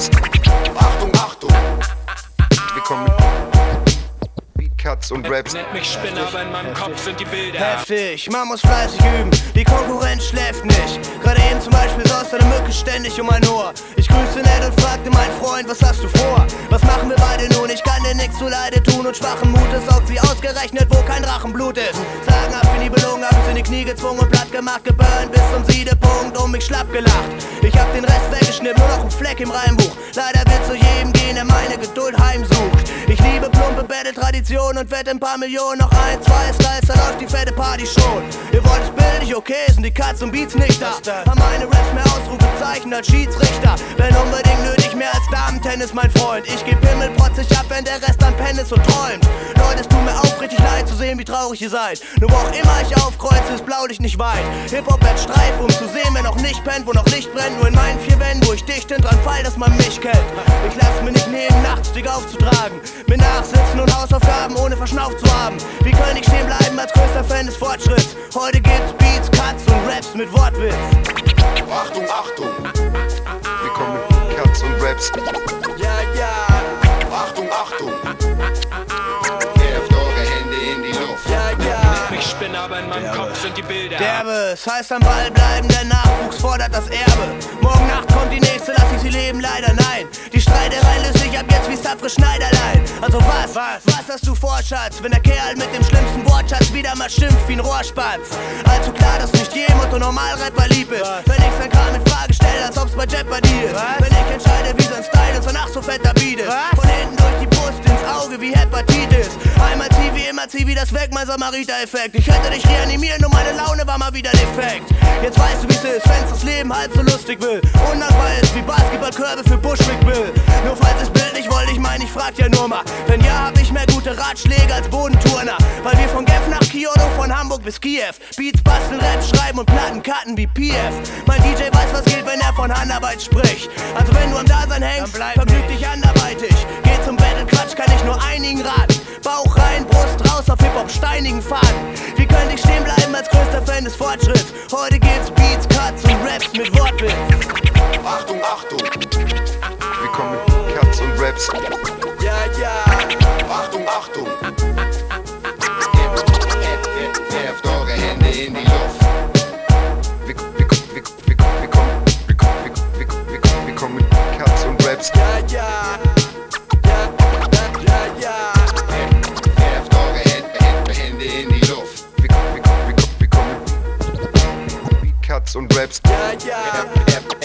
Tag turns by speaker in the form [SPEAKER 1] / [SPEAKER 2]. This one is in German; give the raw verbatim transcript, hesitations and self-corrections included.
[SPEAKER 1] Raps. Achtung, Achtung. Wir kommen mit Beatcuts und Raps.
[SPEAKER 2] Nennt mich Spinner, aber in meinem Kopf sind die Bilder
[SPEAKER 3] heftig, man muss fleißig üben, die Konkurrenz schläft nicht. Gerade eben zum Beispiel saß eine Mücke ständig um mein Ohr. Ich grüßte nett und fragte meinen Freund, was hast du vor? Was machen wir beide nun? Ich kann dir nichts zu Leide tun und schwachen Mutes saugt sie ausgerechnet, wo kein Drachenblut ist. Sagen ab wie die Belogen, hab ich in die Knie gezwungen und platt gemacht, geburnt bis zum Siedepunkt, um mich schlapp gelacht. Ich hab den Rest weggeschnitten, nur noch ein Fleck im Reimbuch. Leider wird zu jedem gehen, der meine Geduld heimsucht. Ich liebe plumpe Battle-Tradition und wette ein paar Millionen, noch ein, zwei Styles, da läuft die fette Party schon. Ihr wollt es bildlich, okay, sind die Cuts und Beats nicht da. Haben meine Raps mehr Ausrufezeichen als Schiedsrichter. Wenn unbedingt nötig, mehr als Damen-Tennis, mein Freund. Ich geb himmelprotzig ab, wenn der Rest an Pen ist und träumt. Leute, es tut mir aufrichtig leid zu sehen, wie traurig ihr seid. Nur wo auch immer ich aufkreuze, ist Blaulicht nicht weit. Hip-Hop wird Streif, um zu sehen, wer noch nicht pennt, wo noch Licht brennt. Nur in meinen vier Wänden, wo ich dicht hin dran fall, dass man mich kennt. Ich lass mir nicht nehmen, nachts dick aufzutragen. Mir nachsitzen und Hausaufgaben ohne verschnauft zu haben. Wie kann ich stehen bleiben als größter Fan des Fortschritts? Heute gibt's Beats, Cuts und Raps mit Wortwitz.
[SPEAKER 1] Achtung, Achtung. Wir kommen mit Beatcuts und Raps.
[SPEAKER 3] Ja, ja.
[SPEAKER 1] Achtung, Achtung. Werft eure Hände in die Luft.
[SPEAKER 3] Ja, ja.
[SPEAKER 2] Nennt mich Spinner, aber in meinem Kopf sind die Bilder
[SPEAKER 3] Derbe, es heißt am Ball bleiben, der Nachwuchs fordert das Erbe. Morgen Nacht kommt die nächste, lass ich sie leben, leider nein. Die Streiterei löst sich ab jetzt wie tapfere Schneiderlein. Also was, was, was hast du vor, Schatz? Wenn der Kerl mit dem schlimmsten Wortschatz wieder mal schimpft wie ein Rohrspatz. Allzu klar, dass nicht jedem Otto Normalrapper lieb ist. Wenn ich sein Kram in Frage stelle, als ob's bei Jeopardy ist. Wenn ich entscheide, wie sein Style ist und ach so fetter Beat ist. Von hinten durch die Brust ins Auge wie Hepatitis. Einmal zieh wie immer zieh wie das weg, mein Samariter-Effekt. Ich hätte dich reanimieren, nur meine Laune war mal wieder defekt. Jetzt weißt du, wie's ist, wenn's das Leben halb so lustig will. Undankbar ist wie Basketballkörbe für Bushwick Bill. Nur falls es Bild nicht wollte, ich mein, ich frag ja nur mal. Wenn ja, hab ich mehr gute Ratschläge als Bodenturner. Weil wir von Genf nach Kyoto, von Hamburg bis Kiew Beats basteln, Raps schreiben und Platten cutten wie P F. Mein D J weiß, was geht, wenn er von Handarbeit spricht. Also wenn du am Dasein hängst, vergnüg dich anderweitig. Geh zum Battle, Quatsch, kann ich nur einigen raten. Bauch rein, Brust raus auf Hip-Hop, steinigen Faden. Wie könnte ich stehen bleiben als größter Fan des Fortschritts? Heute gibt's Beats, Cuts und Raps mit Wortwitz.
[SPEAKER 1] Achtung, Achtung. Wir kommen mit Beatcuts und Raps.
[SPEAKER 3] Ja, ja.
[SPEAKER 1] Achtung, Achtung. Werft eure Hände in die Luft. Wir, wir, wir, wir, wir, wir kommen, wir, wir, wir, wir, wir, wir kommen mit Beatcuts und Raps.
[SPEAKER 3] Ja, ja. Ja, ja, ja.
[SPEAKER 1] Werft eure Hände, Hände in die Luft. Wir, wir, wir, wir, wir kommen mit Beatcuts und Raps.
[SPEAKER 3] Ja, ja.